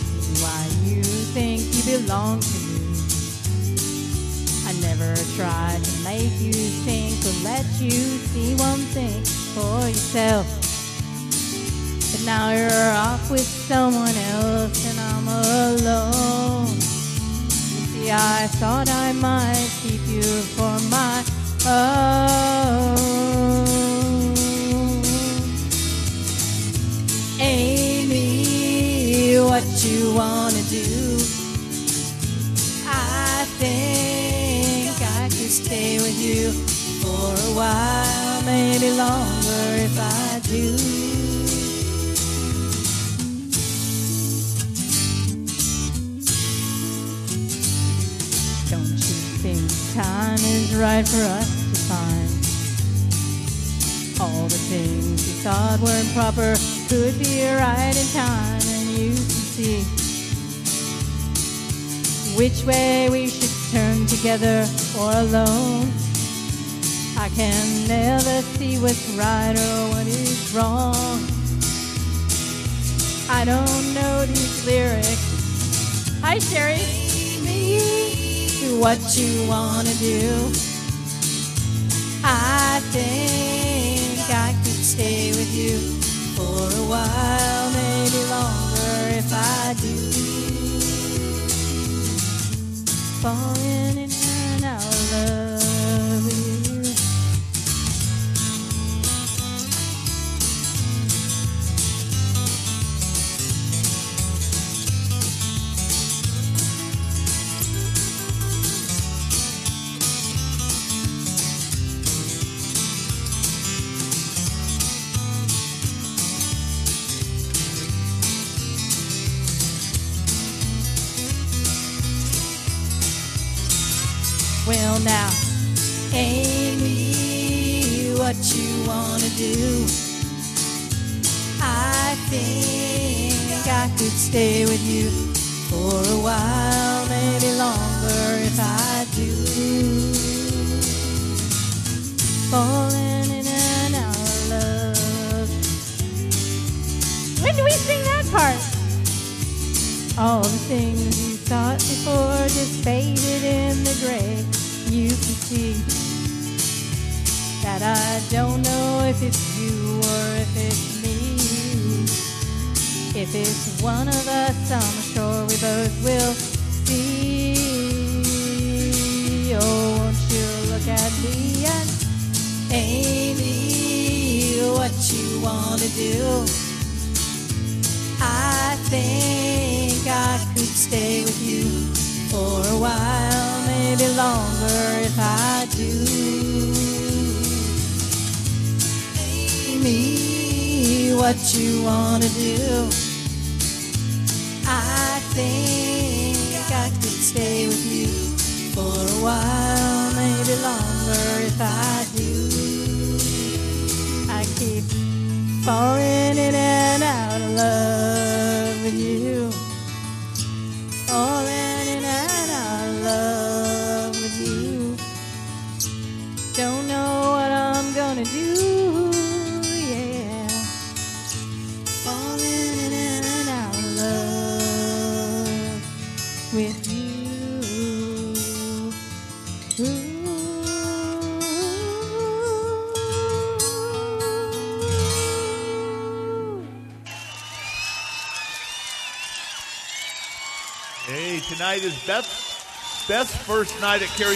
Why you think you belong to me? I never tried to make you think or let you see one thing for yourself. But now you're off with someone else and I'm alone. You see, I thought I might keep you for my own. Amy, what you wanna do? I think I could stay with you for a while, maybe longer if I do. Don't you think time is right for us to find all the things you thought weren't proper could be right in time, and you can see which way we should turn, together or alone. I can never see what's right or what is wrong. I don't know these lyrics. Hi, Sherry. What you wanna do? I think I could stay with you for a while, maybe longer if I do. Falling in and out of love with you. Well now, Amy, what you wanna do? I think I could stay with you for a while, maybe longer if I do. Falling in and out of love. When do we sing that part? All the things you thought before just faded in the gray. You can see that I don't know if it's you or if it's me. If it's one of us, I'm sure we both will see. Oh, won't you look at me and Amy, what you wanna do? I think I could stay with you for a while, maybe longer if I do. Amy, what you wanna do? I think I could stay with you for a while, maybe longer if I do. I keep falling in and out of love with you. Falling in and out of love with you. Don't know what I'm gonna do, yeah. Falling in and out of love with you. Ooh. Hey, tonight is Beth's first night at Carrie